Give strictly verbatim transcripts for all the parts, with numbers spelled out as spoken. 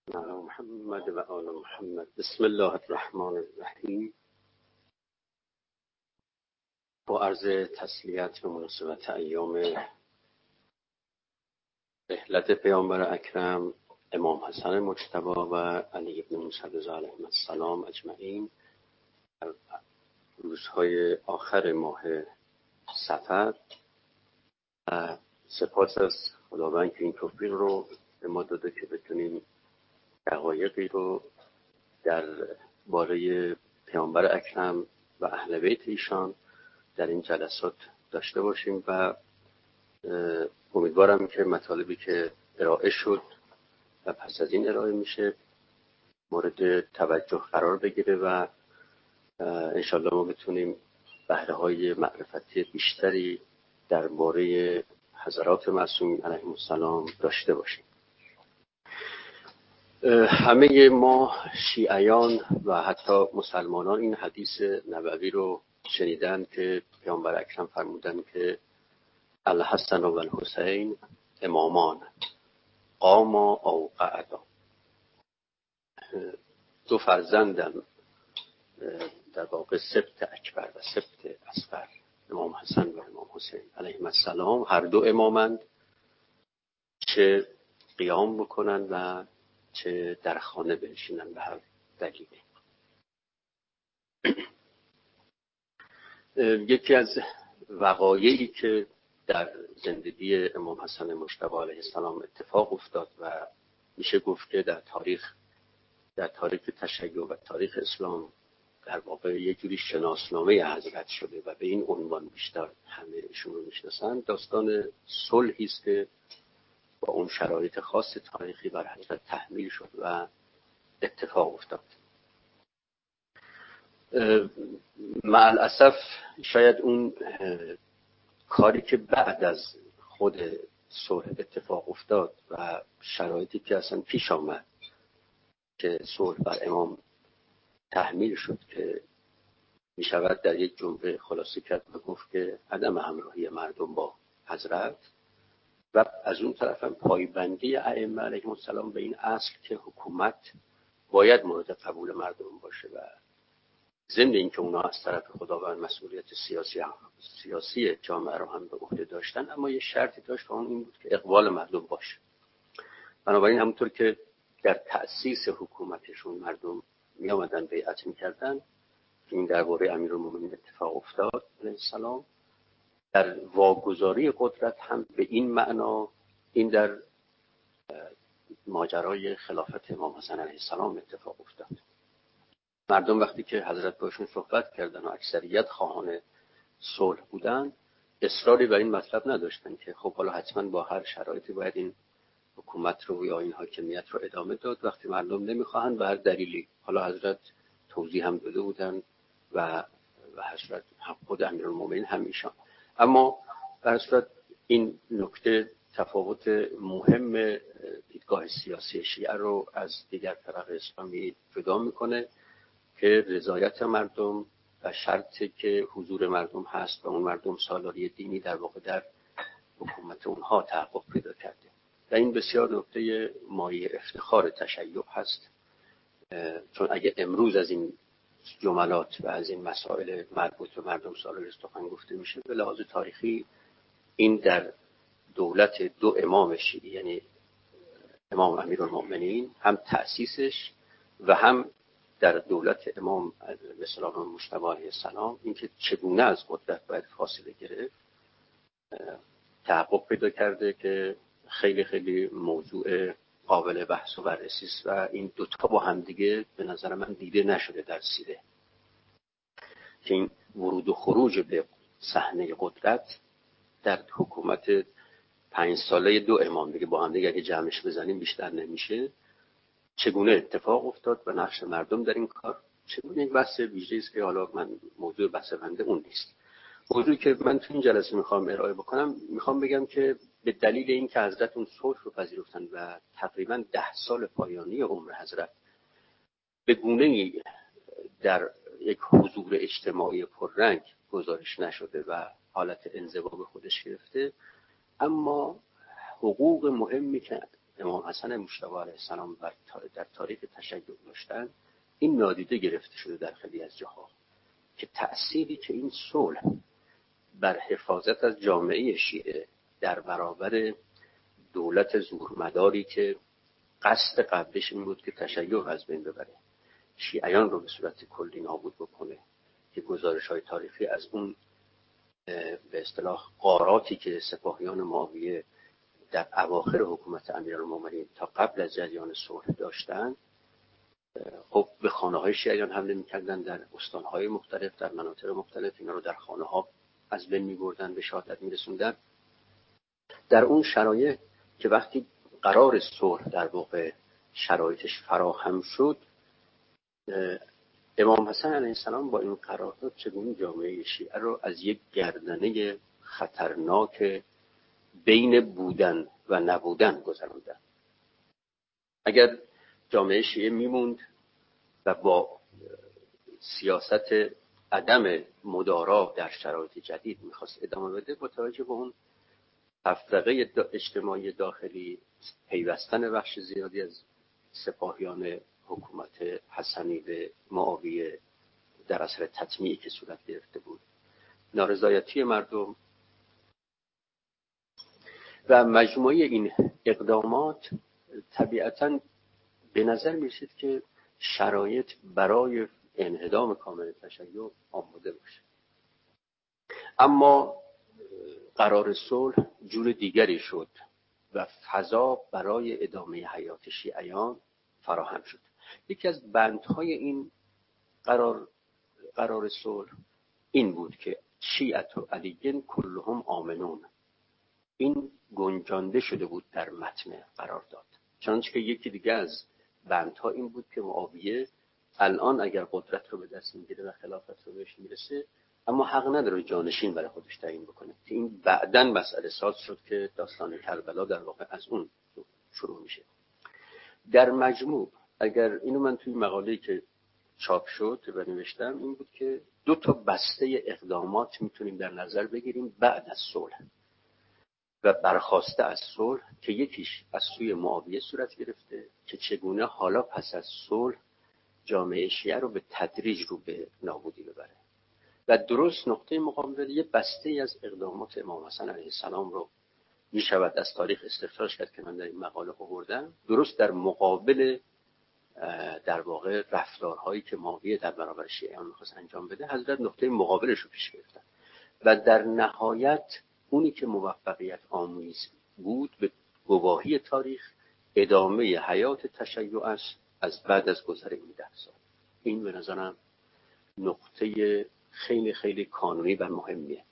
علی محمد و آل محمد. بسم الله الرحمن الرحیم. با عرض تسلیت به مناسبت ایام رحلت پیامبر اکرم امام حسن مجتبی و علی بن موسی رضا علیهم السلام اجمعین، روزهای آخر ماه صفر، سپاس از خداوند که این توفیق رو به ما داده که بتونیم دقایقی رو در باره پیامبر اکرم و اهل بیت ایشان در این جلسات داشته باشیم و امیدوارم که مطالبی که ارائه شد و پس از این ارائه میشه مورد توجه قرار بگیره و انشالله ما بتونیم بهره های معرفتی بیشتری درباره حضرات معصومین علیهم السلام داشته باشیم. همه ما شیعیان و حتی مسلمانان این حدیث نبوی رو شنیدن که پیامبر اکرم فرمودن که الحسن و الحسین امامان قاما او قعدا، دو فرزندن در واقع سبت اکبر و سبت اصغر، امام حسن و امام حسین علیهم السلام، هر دو امامند، چه قیام بکنن و چه در خانه بنشینن به هر دلیلی. یکی از وقایعی که در زندگی امام حسن مجتبی علیه السلام اتفاق افتاد و میشه گفت که در تاریخ در تاریخ تشیع و تاریخ اسلام در واقع یک جوری شناسنامه حضرت شده و به این عنوان بیشتر همه ایشون رو میشناسن، داستان صلحی است که با اون شرایط خاص تاریخی بر حضرت تحمیل شد و اتفاق افتاد. مع الاسف شاید اون کاری که بعد از خود صلح اتفاق افتاد و شرایطی که اصلا پیش آمد که صلح بر امام تحمیل شد که می شود در یک جمله خلاصه کرد و گفت که عدم همراهی مردم با حضرت و از اون طرف هم پایبندی ائمه علیهم السلام به این اصل که حکومت باید مورد قبول مردم باشه و ضمن اینکه اونا از طرف خداوند مسئولیت سیاسی سیاسی جامعه رو هم به عهده داشتن، اما یه شرطی داشت و اون این بود که اقبال مردم باشه. بنابراین همونطور که در تأسیس حکومتشون مردم می آمدن بیعت می‌کردن، که این درباره امیرالمومنین اتفاق افتاد علیه السلام، در واگذاری قدرت هم به این معنا این در ماجرای خلافت امام حسن علیه السلام اتفاق افتاد. مردم وقتی که حضرت باشون صحبت کردن و اکثریت خواهان صلح بودن، اصراری بر این مطلب نداشتن که خب حالا حتما با هر شرایطی باید این حکومت رو یا این حاکمیت رو ادامه داد. وقتی مردم نمیخواهند به هر دلیلی، حالا حضرت توضیح هم داده بودن و و حضرت خود امیرالمومنین هم ایشان. اما در صورت این نکته تفاوت مهم دیدگاه سیاسی شیعه رو از دیگر فرق اسلامی جدا میکنه که رضایت مردم و شرطی که حضور مردم هست و اون مردم سالاری دینی در واقع در حکومت اونها تحقق پیدا کرده و این بسیار نکته مایه افتخار تشیع هست. چون اگه امروز از این جملات و از این مسائل مربوط به مردم سالاری سخن گفته میشه، به لحاظ تاریخی این در دولت دو امام شیعی، یعنی امام امیرالمومنین هم تأسیسش و هم در دولت امام به اصطلاح مجتبی علیه السلام، اینکه چگونه از قدرت باید فاصله گرفت، تحقق پیدا کرده که خیلی خیلی موضوع قابل بحث و بررسی است و این دوتا با هم دیگه به نظر من دیده نشده در سیره، که این ورود و خروج به صحنه قدرت در حکومت پنج ساله دو امام دیگه با هم دیگه اگه جمعش بزنیم بیشتر نمیشه، چگونه اتفاق افتاد و نقش مردم در این کار چگونه. یک بحث ویژه‌ای است که حالا من موضوع بحث بنده اون نیست. موضوعی که من تو این جلسه میخوام ارائه بکنم، میخوام بگم که به دلیل اینکه حضرت اون صلح رو پذیرفتن و تقریبا ده سال پایانی عمر حضرت به گونه‌ای در یک حضور اجتماعی پررنگ گزارش نشده و حالت انزوا به خودش گرفته، اما حقوق مهمی که امام حسن مجتبی علیه السلام در تاریخ تشیع داشتن این نادیده گرفته شده در خیلی از جاها که تأثیری که این صلح بر حفاظت از جامعه شیعه در برابر دولت زورمداری که قصد قبلش این بود که تشیع از بین ببره، شیعیان رو به صورت کلی نابود بکنه، که گزارش‌های تاریخی از اون به اصطلاح غاراتی که سپاهیان معاویه در اواخر حکومت امیرالمومنین تا قبل از جریان صلح داشتن، خب به خانه‌های شیعیان حمله می‌کردن، در استان‌های مختلف، در مناطق مختلف اینا رو در خانه‌ها از بین می‌بردن، به شهادت می‌رسوندن. در اون شرایط که وقتی قرار صلح در واقع شرایطش فراهم شد، امام حسن علیه السلام با این قرارداد چگونه جامعه شیعه رو از یک گردنه خطرناک بین بودن و نبودن گذراندن. اگر جامعه شیعه میموند و با سیاست عدم مدارا در شرایط جدید میخواست ادامه بده، با توجه به اون تفرقه اجتماعی داخلی، پیوستن بخش زیادی از سپاهیان حکومت حسنی به معاویه در اثر تطمیعی که صورت گرفته بود، نارضایتی مردم و مجموعه این اقدامات، طبیعتاً به نظر می‌رسید که شرایط برای انهدام کامل تشیع آماده باشه. اما قرار صلح جور دیگری شد و فضا برای ادامه حیات شیعیان فراهم شد. یکی از بندهای این قرار قرار صلح این بود که شیعت و علیین کلهم آمنون. این گنجانده شده بود در متن قرارداد. چنانچه که یکی دیگه از بندها این بود که معاویه الان اگر قدرت رو به دست میگیره و خلافت رو بهش میرسه، اما حق نداره جانشین برای خودش تعیین بکنه، که این بعداً مسئله ساز شد که داستان کربلا در واقع از اون شروع میشه. در مجموع اگر اینو من توی مقاله‌ای که چاپ شد و نوشتم این بود که دو تا بسته اقدامات میتونیم در نظر بگیریم بعد از صلح و برخاسته از صلح، که یکیش از سوی معاویه صورت گرفته که چگونه حالا پس از صلح جامعه شیعه رو به تدریج رو به نابودی ببره، و درست نقطه مقابل یه بسته از اقدامات امام حسن علیه السلام رو می شود از تاریخ استخراج کرد که من در این مقاله آوردم، درست در مقابل در واقع رفتارهایی که معاویه در برابر شیعیان می‌خواست انجام بده، حضرت نقطه مقابلش رو پیش گرفتن و در نهایت اونی که موفقیت آمیز بود به گواهی تاریخ ادامه حیات تشیع است از بعد از گذر این ده سال. این به نظرم نقطه خیلی خیلی کانونی و مهمیه.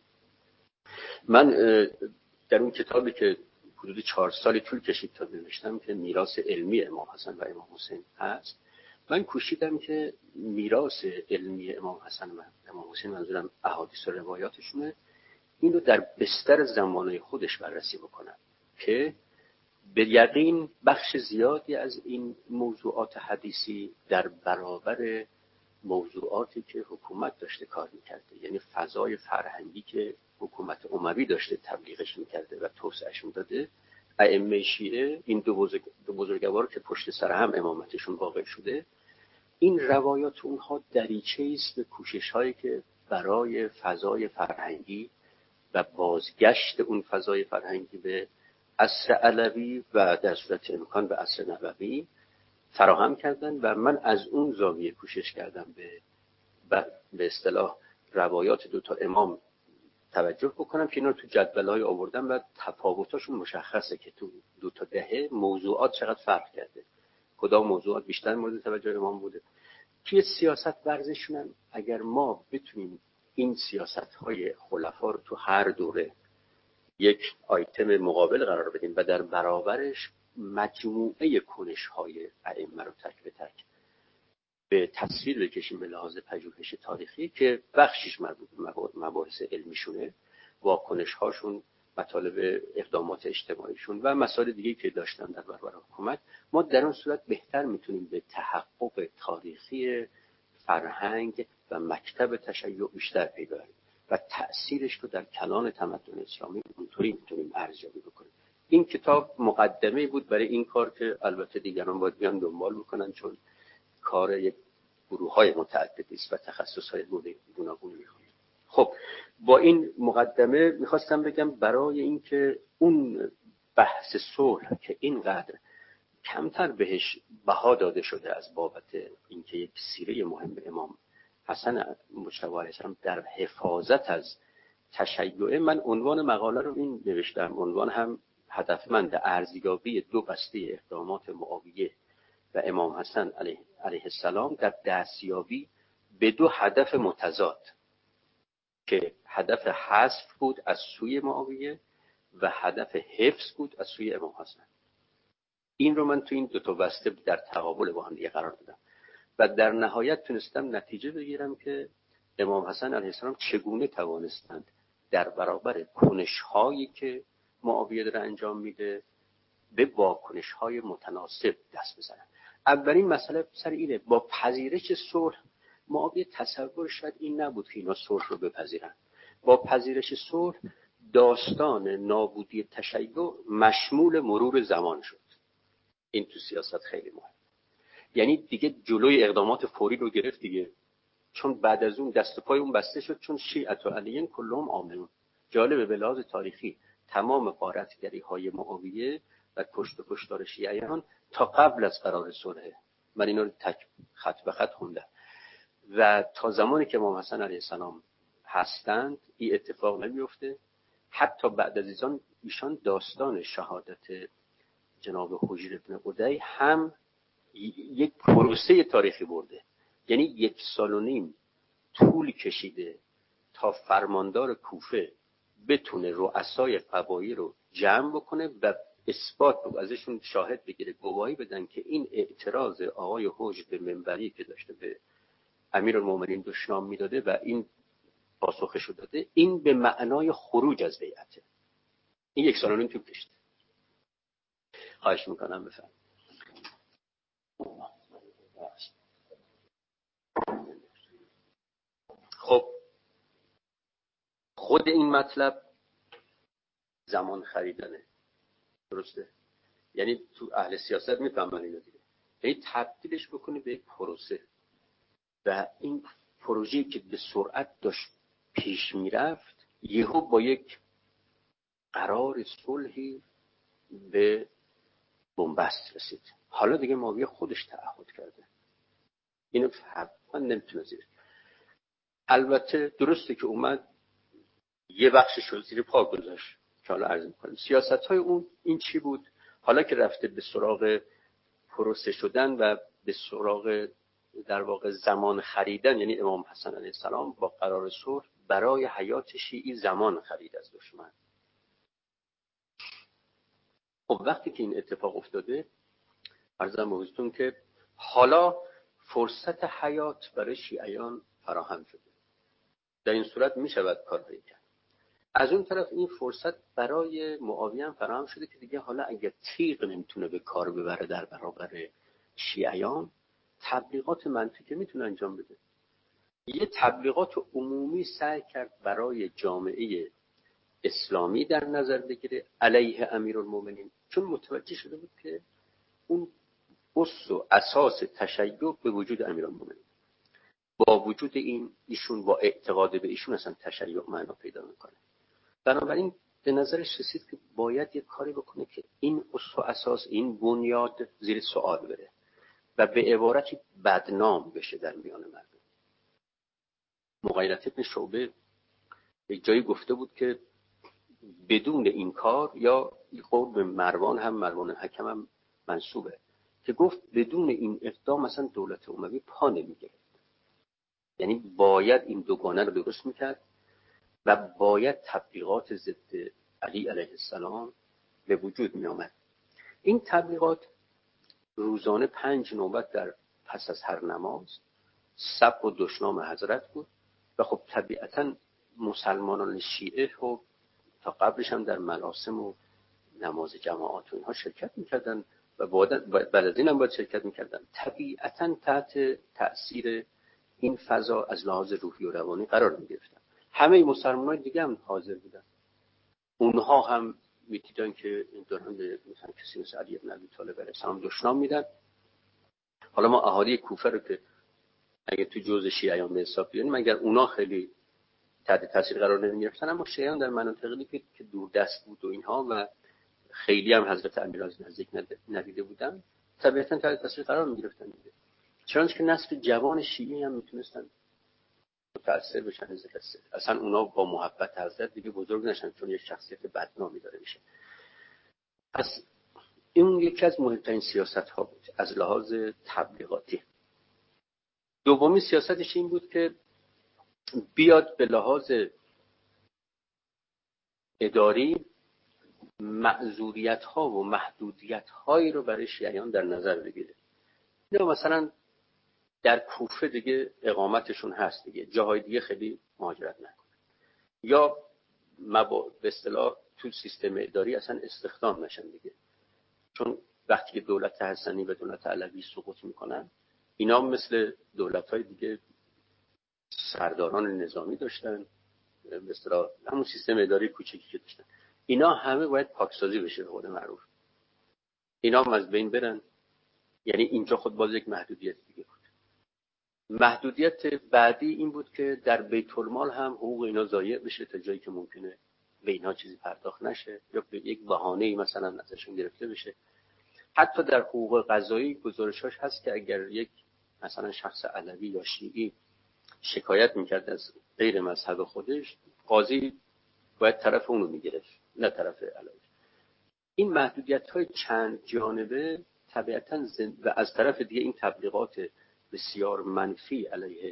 من در اون کتابی که حدود چهار سالی طول کشید تا نوشتم که میراث علمی امام حسن و امام حسین هست، من کوشیدم که میراث علمی امام حسن و امام حسین، منظورم احادیث و روایاتشونه، این رو در بستر زمانه خودش بررسی بکنم که به یقین بخش زیادی از این موضوعات حدیثی در برابر موضوعاتی که حکومت داشته کار میکرده، یعنی فضای فرهنگی که حکومت اموی داشته تبلیغش میکرده و توسعهش میداده، ائمه شیعه این دو, بزرگ دو بزرگوار که پشت سر هم امامتشون واقع شده، این روایات اونها دریچه‌ای است به کوشش‌هایی که برای فضای فرهنگی و بازگشت اون فضای فرهنگی به عصر علوی و در صورت امکان به عصر نبوی فراهم کردن و من از اون زاویه کوشش کردم به به اصطلاح روایات دو تا امام توجه بکنم که اینا رو تو جدول‌های آوردم و تفاوتاشون مشخصه که تو دو تا دهه موضوعات چقدر فرق کرده، کدام موضوعات بیشتر مورد توجه امام بوده. توی سیاست ورزشون اگر ما بتونیم این سیاست‌های خلفا رو تو هر دوره یک آیتم مقابل قرار بدیم و در برابرش مجموعه کنش‌های ائمه رو تک به تک به تصویر بکشیم به لحاظ پژوهش تاریخی که بخشش مربوط به مباحث علمیشونه، واکنش‌هاشون، مطالب اقدامات اجتماعیشون و مسائل دیگه‌ای که داشتن در برابر حکومت، ما در اون صورت بهتر میتونیم به تحقق تاریخی فرهنگ و مکتب تشیع بیشتر پی ببریم و تأثیرش رو در کلان تمدن اسلامی اونطوری میتونیم ارزیابی بکنیم. این کتاب مقدمه بود برای این کار که البته دیگران باید بیان دنبال بکنن، چون کار یک گروه‌های متعددی است و تخصص‌های گوناگونی می‌خواد. خب با این مقدمه می‌خواستم بگم برای اینکه اون بحث صلح که اینقدر کمتر بهش بها داده شده از بابت اینکه یک سیره مهم امام حسن مجتبی علیه السلام در حفاظت از تشیع، من عنوان مقاله رو این نوشتم، عنوان هم هدفمند، ارزیابی دو بسته اقدامات معاویه و امام حسن علیه, علیه السلام در دستیابی به دو هدف متضاد که هدف حذف بود از سوی معاویه و هدف حفظ بود از سوی امام حسن. این رو من تو این دو تا بسته در تقابل با هم دیگه قرار دادم و در نهایت تونستم نتیجه بگیرم که امام حسن علیه السلام چگونه توانستند در برابر کنش‌هایی که معاویه داره انجام میده به واکنش‌های متناسب دست بزنن. اولین مسئله سر اینه، با پذیرش صلح معاویه تصور شاید این نبود که اینا صلح رو بپذیرن. با پذیرش صلح داستان نابودی تشیع مشمول مرور زمان شد. این تو سیاست خیلی مهم. یعنی دیگه جلوی اقدامات فوری رو گرفت دیگه، چون بعد از اون دست پای اون بسته شد، چون شیعت و علیین کلهم آمنون. جالبه به لحاظ تاریخی تمام غارتگری های معاویه و کشت و کشتار شیعیان تا قبل از قرار صلح، من اینا رو تک خط به خط خوندم، و تا زمانی که امام حسن علیه السلام هستند این اتفاق نمیفته. حتی بعد از ایشان ایشان داستان شهادت جناب حجر ابن قدی هم یک پروسه تاریخی برده، یعنی یک سال و نیم طول کشیده تا فرماندار کوفه بتونه رؤسای قبایل رو جمع بکنه و اثبات رو ازشون شاهد بگیره، گواهی بدن که این اعتراض آقای حجر به منبری که داشته به امیرالمومنین دشنام میداده و این پاسخشو داده، این به معنای خروج از بیعته. این یک سال و نیم طول کشیده. خواهش میکنم بفرمایید. خب خود این مطلب زمان خریدنه، درسته؟ یعنی تو اهل سیاست میفهمن اینو دیگه، یعنی تبدیلش بکنی به یک پروسه و این پروژه‌ای که به سرعت داشت پیش میرفت یهو با یک قرار صلحی به بنبست رسید. حالا دیگه معاویه خودش تعهد کرده، اینو حتما نمیتونه زیر. البته درسته که اومد یه بخشش رو زیر پا گذاشت که حالا عرض می‌کنم سیاست‌های اون این چی بود. حالا که رفته به سراغ پروسه شدن و به سراغ در واقع زمان خریدن، یعنی امام حسن علیه السلام با قرار صلح برای حیات شیعی زمان خرید از دشمن. خب وقتی که این اتفاق افتاده عرضم به حضورتون که حالا فرصت حیات برای شیعیان فراهم شده. در این صورت می شود کاری کرد. از اون طرف این فرصت برای معاویه هم فراهم شده که دیگه حالا اگر تیغ نمیتونه به کار ببره در برابر شیعیان، تبلیغات منطقی میتونه انجام بده. یه تبلیغات عمومی سعی کرد برای جامعه اسلامی در نظر بگیره علیه امیرالمومنین، چون متوجه شده بود که اون اصل و اساس تشیع به وجود امیرالمومنین. با وجود این ایشون با اعتقاد به ایشون اصلا تشیع معنا پیدا میکنه. بنابراین به نظرش رسید که باید یک کاری بکنه که این اصل و اساس، این بنیاد زیر سوال بره و به عبارتی بدنام بشه در میان مردم. مغیرة ابن شعبه یک جایی گفته بود که بدون این کار، یا قول به مروان هم مروان حکم هم منسوبه، که گفت بدون این اقدام مثلا دولت اموی پا نمیگرفت. یعنی باید این دوگانه رو درست میکرد و باید تبلیغات ضد علی علیه السلام به وجود می آمد. این تبلیغات روزانه پنج نوبت در پس از هر نماز سب و دشنام حضرت بود و خب طبیعتا مسلمانان شیعه و تا قبلش هم در مراسم و نماز جماعات و اینها شرکت میکردن و بعد از این هم باید شرکت میکردن. طبیعتا تحت تأثیر این فضا از لحاظ روحی و روانی قرار میگرفتن. همه مسلمانان دیگه هم حاضر بودن، اونها هم میدیدن که این دارن به مثلا کسی مثل علی بن ابی طالب علیه السلام دشنام میدن. حالا ما اهالی کوفه رو که اگه تو جزء شیعیان به حساب بیاریم، مگر اونا خیلی تحت تاثیر قرار نمیگرفتن، اما شیعیان در مناطقی که دور دست بود و اینها و خیلی هم حضرت امیر از نزدیک ندیده بودن، طبیعتاً تحت تاثیر قرار میگرفتن دیگه. چنانچه که نسل جوان شیعی هم میتونستن متاثر بشن از حضرت. اصلا اونا با محبت حضرت دیگه بزرگ نشن، چون یک شخصیت بدنامی داره میشه. پس این یکی از مهمترین سیاست ها بود از لحاظ تبلیغاتی. دومی سیاستش این بود که بیاد به لحاظ اداری معذوریت ها و محدودیت هایی رو برای شیعیان در نظر بگیره. نه مثلا در کوفه دیگه اقامتشون هست دیگه، جاهای دیگه خیلی مهاجرت نکنه، یا مبا... به اصطلاح تو سیستم اداری اصلا استخدام نشن دیگه، چون وقتی که دولت حسنی و دولت علوی سقوط میکنن، اینا مثل دولت‌های دیگه سرداران نظامی داشتن، به اصطلاح همون سیستم اداری کوچیکی که داشتن، اینا همه باید پاکسازی بشه به قول معروف، اینا هم از بین برن. یعنی اینجا خود باز یک محدودیت دیگه بود. محدودیت بعدی این بود که در بیت المال هم حقوق اینا ضایع بشه تا جایی که ممکنه به اینا چیزی پرداخت نشه یا به یک بهانه‌ای مثلا ازشون گرفته بشه. حتی در حقوق قضایی گزارشاش هست که اگر یک مثلا شخص علوی یا شیعی شکایت میکرد از غیر مذهب خودش، قاضی باید طرف اونو میگرفت نه طرف علوی. این محدودیت‌های چند جانبه طبیعتاً زند... و از طرف دیگه این تبلیغات بسیار منفی علیه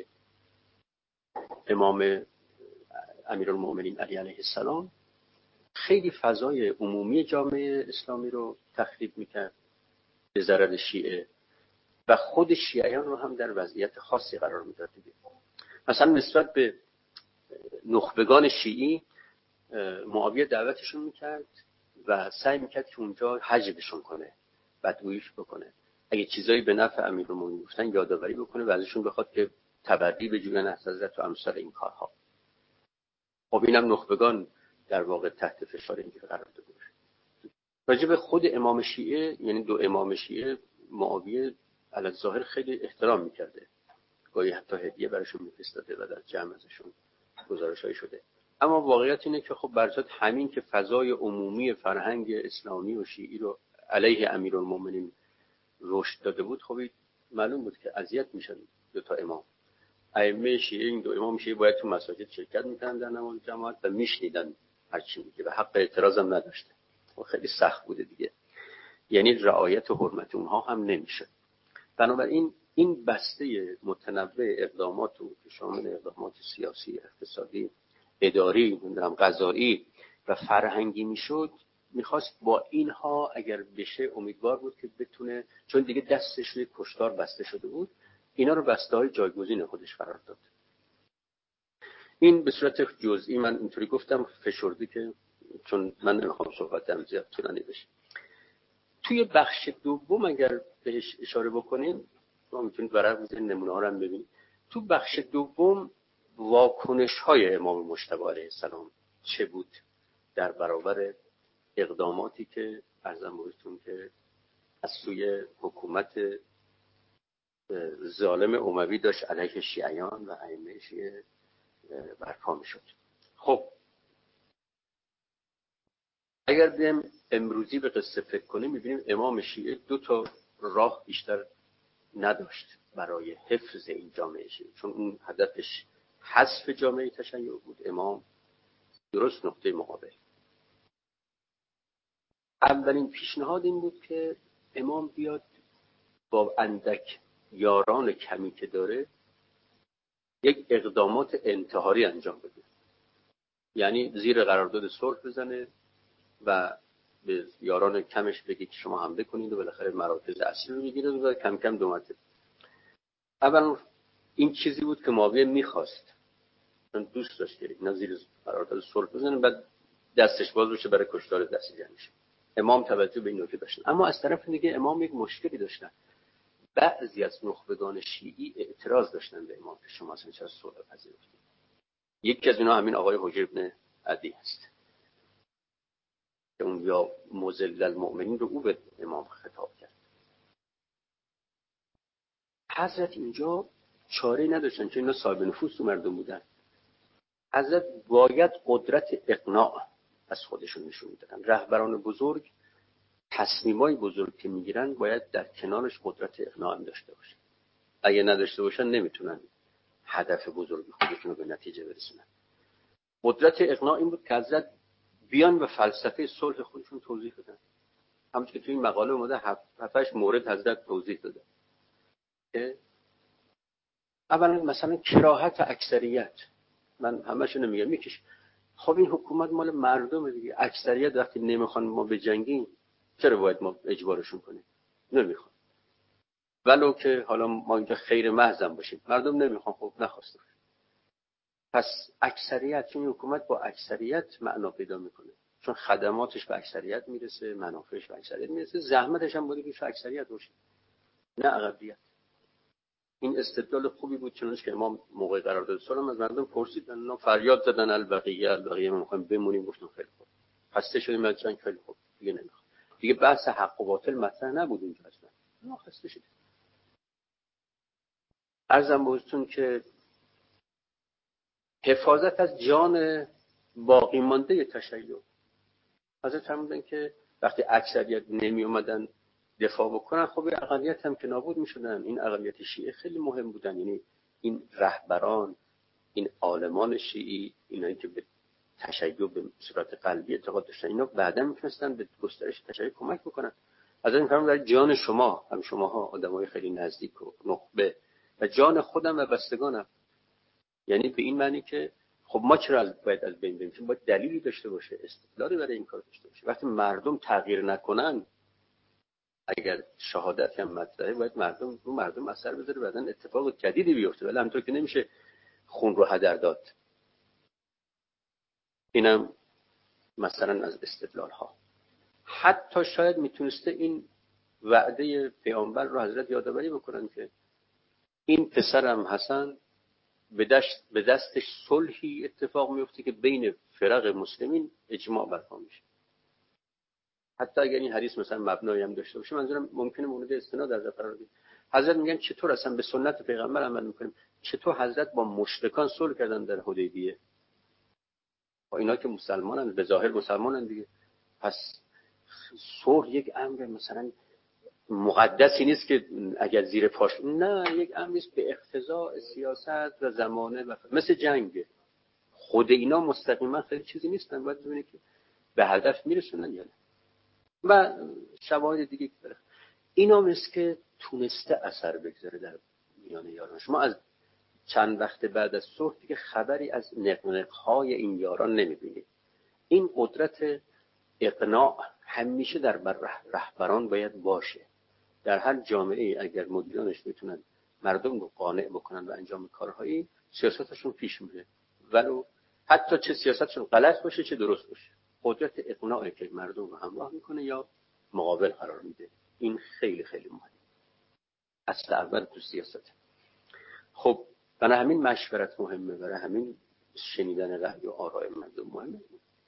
امام امیرالمؤمنین علی علیه السلام خیلی فضای عمومی جامعه اسلامی رو تخریب میکرد به ضرر شیعه و خود شیعیان رو هم در وضعیت خاصی قرار میداد. مثلا نسبت به نخبگان شیعی معاویه دعوتشون میکرد و سعی میکرد که اونجا حجبشون کنه، بدگوییش بکنه، اگه چیزایی به نفع امیرالمومنین گفتن یادآوری بکنه و ازشون بخواد که تبری بجوین از حضرت و امثال این کارها. خب اینم نخبگان در واقع تحت فشار اینجوری قرار داده میشه. راجع به خود امام شیعه، یعنی دو امام شیعه، معاویه علی الظاهر خیلی احترام میکرده، گاهی حتی هدیه براشون میفرستاده و در جمع ازشون گزارشایی شده. اما واقعیت اینه که خب برجات همین که فضای عمومی فرهنگ اسلامی و شیعی رو علیه امیرالمومنین رشد داده بود، خب معلوم بود که اذیت میشن دو تا امام. ائمه شیعه، این دو امام شیعه باید تو مساجد شرکت میکردن در نماز جماعت و میشنیدن هر چی میگه و حق اعتراض هم نداشته. خب خیلی سخت بوده دیگه، یعنی رعایت و حرمت اونها هم نمیشه. بنابراین این بسته متنوع اقدامات و شامل اقدامات سیاسی، اقتصادی، اداری، نمیدونم قضایی و فرهنگی میشد، میخواست با اینها اگر بشه امیدوار بود که بتونه، چون دیگه دستش روی کشتار بسته شده بود، اینا رو بسته‌های جایگزین خودش قرار داد. این به صورت جزئی من اینطوری گفتم فشردی که چون من نمیخوام صحبتم زیاد طولانی بشه. توی بخش دوم اگر بهش اشاره بکنیم، ما میتونید برای این نمونه ها رو هم ببینید. تو بخش دوم واکنش های امام مجتبی علیه السلام چه بود در برابر اقداماتی که عرضم بهتون که از سوی حکومت ظالم اموی داشت علیه شیعیان و ائمه شیعه برپا میشد. خب اگر بیم امروزی به قصه فکر کنیم، میبینیم امام شیعه دو تا راه بیشتر نداشت برای حفظ این جامعه شیعه، چون اون هدفش حذف جامعه تشیع بود. امام درست نقطه مقابل. اولین پیشنهاد این بود که امام بیاد با اندک یاران کمی که داره یک اقدامات انتحاری انجام بده، یعنی زیر قرارداد صلح بزنه و به یاران کمش بگه که شما حمله کنید و بالاخره مراکز اصلی رو بگیره و کم کم دو مرتبه. اولا این چیزی بود که معاویه میخواست، چون دوست داشت که اینا زیر قرارداد صلح بزنن، بعد دستش باز بشه برای کشتار دستی جمعی شه. امام توجه به این نکته داشتن. اما از طرف دیگه امام یک مشکلی داشتن. بعضی از نخبگان شیعی اعتراض داشتن به امام که شما اصلا چرا صلح پذیرفتید. یکی از اینا همین آقای حجر بن عدی است. که اون یا مذل المؤمنین رو او به امام خطاب کرد. حضرت اینجا چاره نداشتن چون اینا صاحب نفوس تو مردم بودن. حضرت باید قدرت اقناع از خودشون نشون میدادن. رهبران بزرگ تصمیمای بزرگ که میگیرن باید در کنارش قدرت اقناع هم داشته باشن. اگه نداشته باشن نمیتونن هدف بزرگ خودشون رو به نتیجه برسونن. قدرت اقناع این بود که حضرت بیان و فلسفه صلح خودشون توضیح بدن. همونطور که توی این مقاله اومده هفتش مورد حضرت توضیح داده. که اولا مثلا کراهت اکثریت، من همه‌شون میگم میکش خب این حکومت مال مردم دیگه، اکثریت وقتی نمیخوان ما بجنگیم چرا باید ما اجبارشون کنیم؟ نمیخوان. ولو که حالا ما اینجا خیر محض باشیم، مردم نمیخوان، خب نخواسته. پس اکثریت، چون حکومت با اکثریت معنا پیدا میکنه، چون خدماتش به اکثریت میرسه، منافعش به اکثریت میرسه، زحمتش هم بوده که اکثریت باشه نه اقلیت. این استدلال خوبی بود، چنانچه که امام موقع قرارداد صلح از مردم پرسیدن، اونا فریاد زدن البقیه البقیه ما میخوایم بمونیم. گفتن خیلی خوب، خسته شدیم از جنگ، خیلی خوب دیگه نمیخوام. دیگه بحث حق و باطل مطرح نبود اونجا اصلا، ما خسته شدیم. عرضم بهتون که حفاظت از جان باقی مانده تشیع، حضرت فرمودن که وقتی اکثریت نمی اومدن دفاع بکنن، خب اقلیت هم که نابود میشدن. این اقلیت شیعه خیلی مهم بودن، یعنی این رهبران، این عالمان شیعی، اینایی که به تشیع به صورت قلبی اعتقاد داشتن، اینا بعدا میتونستن به گسترش تشیع کمک بکنن. از این فرمودن جان شما، هم شماها آدمای خیلی نزدیک و نخبه، و جان خودم و بستگانم. یعنی به این معنی که خب ما چرا باید از بین بریم؟ چون باید دلیلی داشته باشه، استدلالی برای این کار داشته باشه. وقتی مردم تغییر نکنن، اگر شهادت هم مطرحه، باید مردم رو مردم اثر بذاره، بعدن اتفاق جدیدی بیفته. ولی همونطور که نمیشه خون رو هدر داد. اینم مثلا از استدلال ها. حتی شاید میتونسته این وعده پیامبر رو حضرت یادآوری بکنن که این پسرم حسن به دست به دستش صلحی اتفاق میفته که بین فرق مسلمین اجماع برپا میشه. حتی اگر این حدیث مثلا مبنایی هم داشته باشه، منظورم ممکنه مورد استناد در قرار بگیره. حضرت میگن چطور اصلا به سنت پیغمبر عمل میکنیم؟ چطور حضرت با مشرکان صلح کردن در حدیبیه؟ با اینا که مسلمانن، به ظاهر مسلمانن دیگه. پس صلح یک امر مثلا مقدسی نیست که اگر زیر پاش، نه، یک امری است به اقتضاء سیاست و زمانه و مثل جنگ. خود اینا مستقیما خیلی چیزی نیستن، باید ببینید که به هدف میرسونن یا نه. و شواهد دیگه که داره اینا مثل که تونسته اثر بگذاره در میان یاران. شما از چند وقت بعد از صلح دیگه خبری از نقنق‌های این یاران نمیبینید. این قدرت اقناع همیشه در بر رهبران باید باشه. در هر جامعه اگر مدیرانش بتونن مردم رو قانع بکنن و انجام کارهایی، سیاستشون پیش میره، ولو حتی چه سیاستشون غلط باشه چه درست باشه. قدرت اقناعی که مردم رو همراه میکنه یا مقابل قرار میده، این خیلی خیلی مهمه. اصل اول تو سیاست. خب برای همین مشورت مهمه، برای همین شنیدن رأی و آراء مردم مهمه.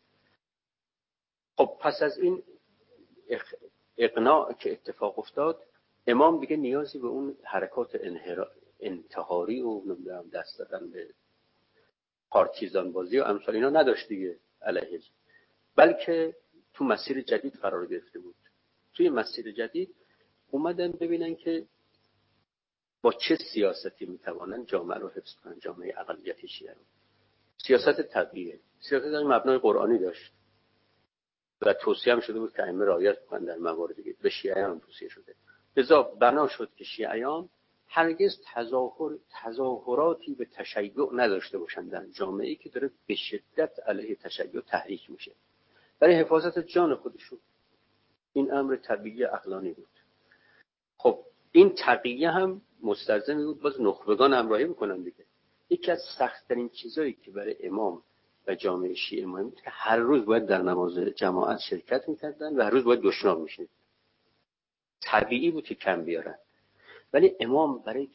خب پس از این اقناع که اتفاق افتاد، امام دیگه نیازی به اون حرکات انتحاری و نمیدونم دست دادن به پارتیزان بازی و امثال اینا نداشت دیگه علیه، بلکه تو مسیر جدید قرار گرفته بود. توی مسیر جدید اومدن ببینن که با چه سیاستی میتوانن جامعه رو حفظ کنن، جامعه اقلیتی شیعه رو. سیاست تبعیه، سیاست این مبنای قرآنی داشت و توصیه هم شده بود که ائمه رعایت کنن در موارد دیگه، به شیعه هم توصیه شده. لذا بنا شد که شیعیان هرگز تظاهر تظاهراتی به تشیع نداشته باشند در جامعه‌ای که داره به شدت علیه تشیع تحریک میشه، برای حفاظت جان خودشون. این امر طبیعی عقلانی بود. خب این تقیه هم مستلزم بود باز نخبگان همراهی بکنن دیگه. یکی از سخت‌ترین چیزایی که برای امام و جامعه شیعه مهم بود که هر روز باید در نماز جماعت شرکت می‌کردن و هر روز باید دشنام می‌شدن. طبیعی بود که کم بیارن، ولی امام برای که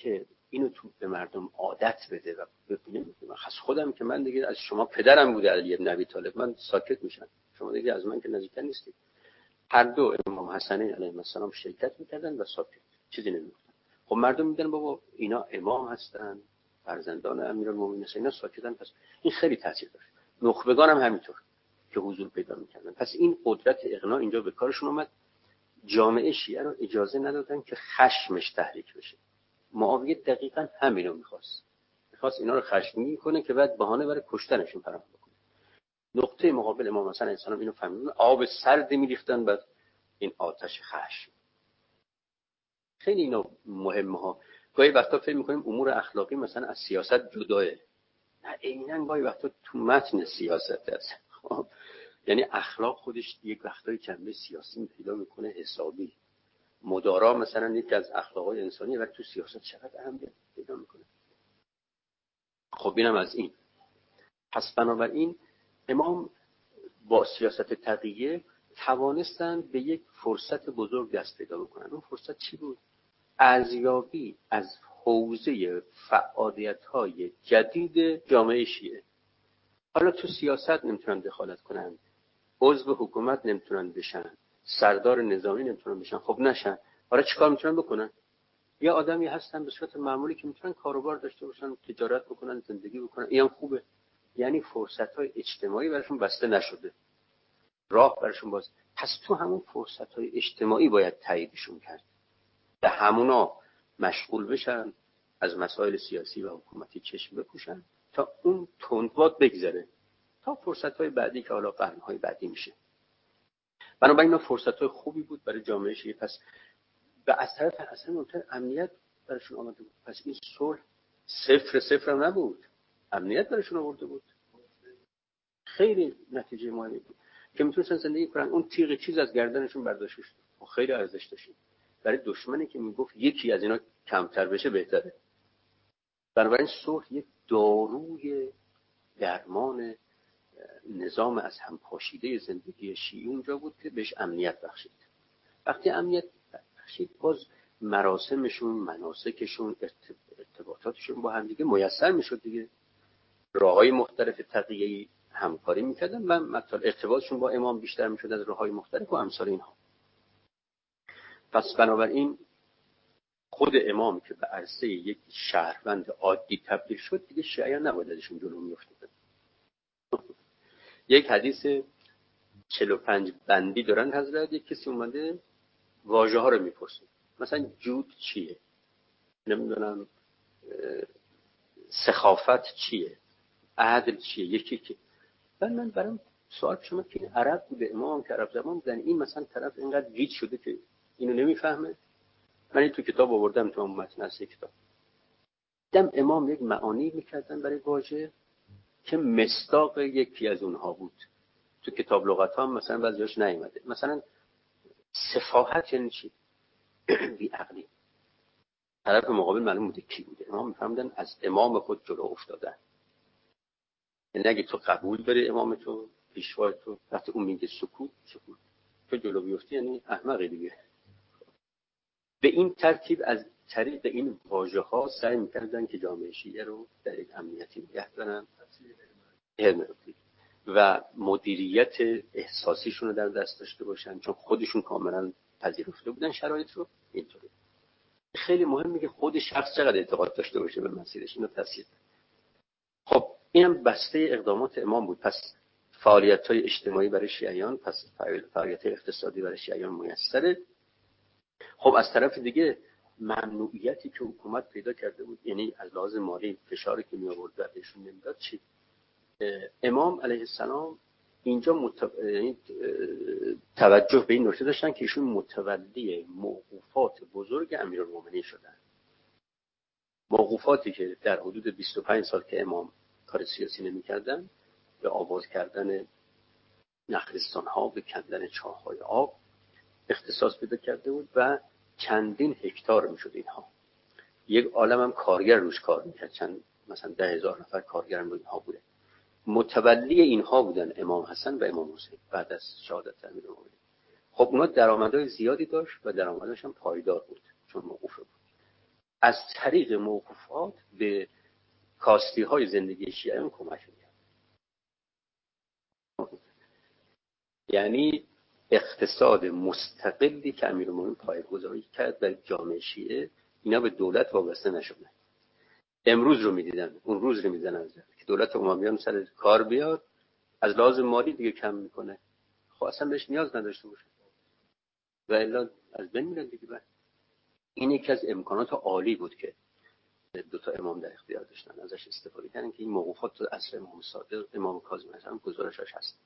اینو تو به مردم عادت بده و ببینیم. خاص خودم که من دیگه از شما پدرم بوده علی بن ابی طالب، من ساکت میشم، شما دیگه از من که نزدیکتر نیستید. هر دو امام حسنین علیه السلام شرکت میکردن و ساکت، چیزی نمیگفتن. خب مردم میگن بابا اینا امام هستن، فرزندان امیرالمومنین هستن، اینا ساکتن. پس این خیلی تاثیر داشت. نخبگان هم همینطور که حضور پیدا میکردن. پس این قدرت اقناع اینجا به کارشون اومد. جامعه شیعه رو اجازه ندادن که خشمش تحریک بشه. معاویه دقیقاً همینو میخواست. میخواست اینا رو خشمگین کنه که بعد بهانه برای کشتنشون فراهم بکنه. نقطه مقابل امام حسن علیه السلام اینو فهمیدن، آب سرد میریختن بعد این آتش خشم. خیلی اینا مهمه ها. گاهی وقتا فکر میکنیم امور اخلاقی مثلا از سیاست جداه. نه، عیناً گاهی وقتا تو متن سیاست هست. یعنی اخلاق خودش یک وقتایی جنبه سیاسی پیدا میکنه، حسابی. مدارا مثلا یکی از اخلاقای انسانیه ولی تو سیاست چقدر اهمیت پیدا میکنه. خب اینم از این. پس بنابراین امام با سیاست تقیه توانستن به یک فرصت بزرگ دست پیدا بکنن. اون فرصت چی بود؟ ارزیابی از حوزه فعالیت‌های جدید جامعه شیعه. حالا تو سیاست نمیتونن دخالت کنن، عضو حکومت نمیتونن بشن، سردار نظامی نمیتونن بشن. خب نشن. حالا چیکار میتونن بکنن؟ یه آدمی هستن به صورت معمولی که میتونن کاروبار داشته باشن، تجارت بکنن، زندگی بکنن. اینم خوبه. یعنی فرصت‌های اجتماعی براشون بسته نشده، راه براشون باز. پس تو همون فرصت‌های اجتماعی باید تاییدشون کرد، به همونا مشغول بشن، از مسائل سیاسی و حکومتی چشم بپوشن تا اون تندباد بگذره، تا فرصت‌های بعدی که حالا قرن‌های بعدی میشه. بنابراین اینا فرصت‌های خوبی بود برای جامعه شیعه. پس و از طرف اصلا ممکن امنیت براشون آمده بود. پس این صلح صفر صفر هم نبود، امنیت براشون آورده بود. خیلی نتیجه مهمی بود که میتونستن زندگی کنن. اون تیغ چیز از گردنشون برداشته شد و خیلی ارزش داشت. برای دشمنی که میگفت یکی از اینا کمتر بشه بهتره. بنابراین صلح یک داروی درمان نظام از هم پاشیده زندگی شیعی اونجا بود که بهش امنیت بخشید. وقتی امنیت بخشید باز مراسمشون، مناسکشون، ارتباطاتشون با هم دیگه میسر میشد دیگه. راههای مختلف تقیه‌ای همکاری میکردن و مثلا ارتباطشون با امام بیشتر میشد از راههای مختلف و امثال اینها. پس بنابراین خود امام که به عرصه یک شهروند عادی تبدیل شد دیگه شیعیان نباید ازشون جلو میافتادن. یک حدیث چهل و پنج بندی دارن حضرت. یک کسی اومده واژه ها رو میپرسه، مثلا جود چیه، نمیدونم سخافت چیه، عدل چیه. یکی که بعد من برام سوال شما که این عرب بوده، امام که عرب زمان بودن، این مثلا طرف اینقدر گیج شده که اینو نمیفهمه. من این تو کتاب آوردم، تو متن از کتاب دم امام یک معانی میکردن برای واژه که مصداق یکی از اونها بود. تو کتاب لغت ها هم مثلا بعضیش نیومده. مثلا سفاهت یعنی چی؟ بی عقلی. طرف مقابل معلوم بوده کی بوده. امام میفهمیدن از امام خود جلو افتادن. یعنی اگه تو قبول داری امام تو، پیشوای تو، وقتی اون میگه سکوت، سکوت تو جلو بیفتی یعنی احمقی دیگه. به این ترتیب از طریق این واژه ها سعی میکردن که جامعه شیعه رو در یک امنیتی نگه دارن و مدیریت احساسیشون رو در دست داشته باشن، چون خودشون کاملا پذیرفته بودن شرایط رو. اینطوری خیلی مهمه که خود شخص چقدر اعتقاد داشته باشه به مسیرش، اینو تاثیر. خب اینم بسته اقدامات امام بود. پس فعالیت‌های اجتماعی برای شیعیان، پس فعالیت‌های اقتصادی برای شیعیان میسره. خب از طرف دیگه ممنوعیتی که حکومت پیدا کرده بود، یعنی از لحاظ مالی فشاری که می آورد و بهشون نمیداد، چی؟ امام علیه السلام اینجا مت... توجه به این نکته داشتن که ایشون متولی موقوفات بزرگ امیرالمومنین شدن. موقوفاتی که در حدود بیست و پنج سال که امام کار سیاسی نمی‌کردن، به آواز کردن نخلستان‌ها، به کندن چاه‌های آب اختصاص پیدا کرده بود و چندین هکتار میشد اینها. یک عالم هم کارگر روش کار میکرد، چند مثلا ده هزار نفر کارگر هم اینها بوده. متولی اینها بودن امام حسن و امام حسین بعد از شهادت امیرالمومنین. خب اونا درآمدهای زیادی داشت و درآمدش هم پایدار بود چون موقوف بود. از طریق موقوفات به کاستی های زندگی شیعیان کمک می‌کرد. یعنی اقتصاد مستقلی که امیرالمومنین پایه‌گذاری کرد در جامعه شیعه، اینا به دولت وابسته نشدن. امروز رو می‌دیدن، اون روز رو می‌زنن که دولت امویان سر کار بیاد، از لحاظ مالی دیگه کم میکنه. خب اصلا بهش نیاز نداشته باشه و الا از بین میرن دیگه. بعد این یکی از امکانات عالی بود که دو تا امام در اختیار داشتن، ازش استفاده کردن که این موقوفات تو اصل امام صادق، امام کاظم هم گزارشش هست.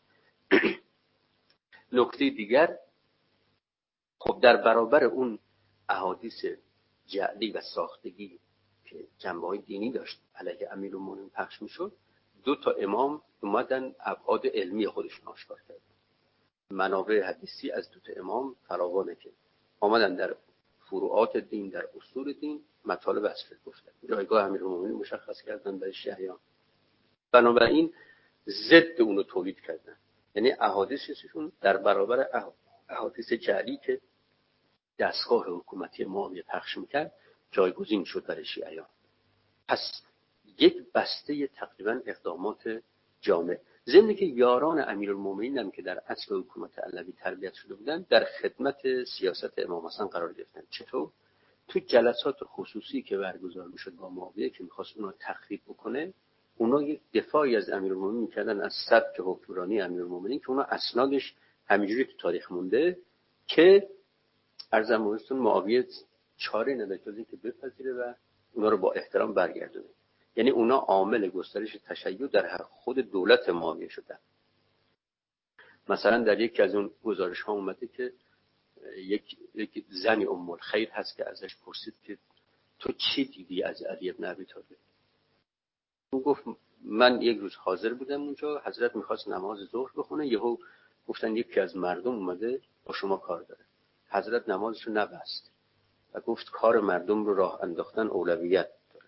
نکته دیگر، خب در برابر اون احادیث جعلی و ساختگی که جنبه‌های دینی داشت علیه امیرالمومنین پخش میشد، دو تا امام اومدن ابعاد علمی خودشون آشکار کردن. منابع حدیثی از دو تا امام فراوانه که آمدن در فروعات دین، در اصول دین مطالب اصلی گفتن، جایگاه امیرالمومنین مشخص کردن برای شیعیان. بنابراین ضد اونو تولید کردن، یعنی احادیثشون در برابر احادیث جعلی که دستگاه حکومتی معاویه پخش میکرد جایگزین شد برای شیعیان. پس یک بسته تقریبا اقدامات جامع، ضمن که یاران امیرالمومنین هم که در اصل حکومت علوی تربیت شده بودن در خدمت سیاست امام حسن قرار گرفتن. چطور؟ تو جلسات خصوصی که برگزار میشد با معاویه که میخواست اونو تخریب بکنه، اونا یک دفاعی از امیرالمومنین میکردن از سبک حکمرانی امیرالمومنین که اونا اسنادش همینجوری تو تاریخ مونده که ارزم بهتون معاویه چاره نداشت که بپذیره و اونا رو با احترام برگردونه. یعنی اونا عامل گسترش تشیع در خود دولت معاویه شدن. مثلا در یکی از اون گزارش ها اومده که یک, یک زنی ام الخیر هست که ازش پرسید که تو چی دیدی از علی ابن ابی طالب؟ اون گفت من یک روز حاضر بودم اونجا، حضرت میخواست نماز ظهر بخونه، یهو گفتن یکی از مردم اومده با شما کار داره. حضرت نمازش رو نبست و گفت کار مردم رو راه انداختن اولویت داره،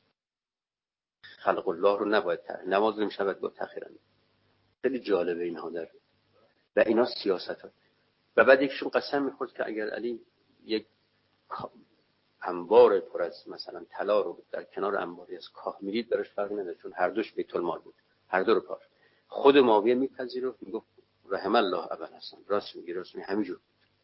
خلق الله رو نباید تأخیر، نماز نمیشه باید با تأخیر. خیلی جالبه اینها در و اینا سیاست ها. و بعد یکشون قسم میخورد که اگر علی یک انبار پر از مثلا طلا رو در کنار انباری از کاه میدید براش فرق نداره، چون هر دوش بیت المال بود، هر دو رو کار. خود معاویه میپذیرفت، میگفت رحم الله ابا الحسن، راست میگی، راست میگی، همینجور.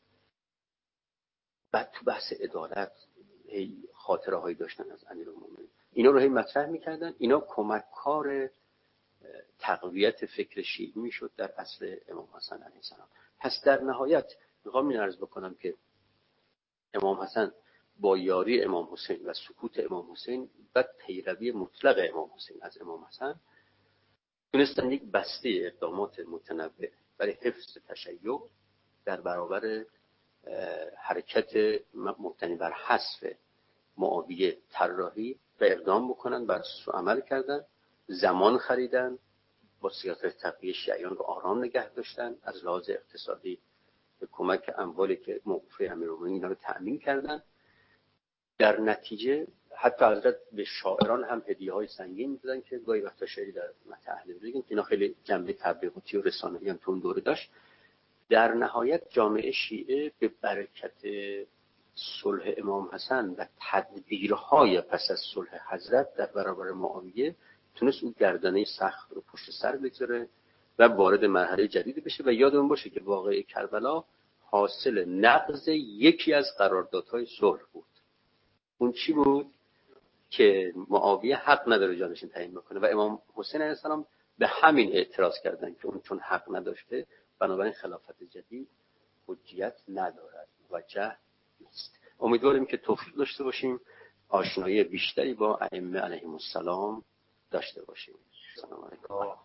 بعد تو بحث عدالت هی خاطره هایی داشتن از امیرالمومنین، اینا رو هی مطرح میکردن. اینا کمککار تقویت فکر شیعی میشد در اصل امام حسن علیه السلام. پس در نهایت میخوام این عرض بکنم که امام حسن با یاری امام حسین و سکوت امام حسین و پیروی مطلق امام حسین از امام حسن تونستن یک بسته اقدامات متنوع برای حفظ تشیع در برابر حرکت مبتنی بر حذف معاویه طراحی و اقدام بکنن، بر اساس عمل کردن، زمان خریدن، با سیاست تقویه شیعیان رو آرام نگه داشتن، از لحاظ اقتصادی به کمک اموالی که موقوفه امیرالمومنین اینا رو تأمین کردن. در نتیجه حتی حضرت به شاعران هم هدیه‌های سنگین می‌دادن که گاهی وقتا شعری در متن اهل بیت که اینا خیلی جنبه تبلیغاتی و رسانه‌ای هم تو اون دوره داشت. در نهایت جامعه شیعه به برکت صلح امام حسن و تدبیرهای پس از صلح حضرت در برابر معاویه تونست اون گردنه سخت رو پشت سر بگذاره و وارد مرحله جدیدی بشه. و یادمون باشه که واقعه کربلا حاصل نقض یکی از قراردادهای صلح بود. اون چی بود؟ که معاویه حق نداره جانشین تعیین بکنه و امام حسین علیه السلام به همین اعتراض کردن که اون چون حق نداشته بنابراین خلافت جدید حجیت ندارد، وجه نیست. امیدواریم که توفیق داشته باشیم، آشنایی بیشتری با ائمه علیهم السلام داشته باشیم. سلام علیکم.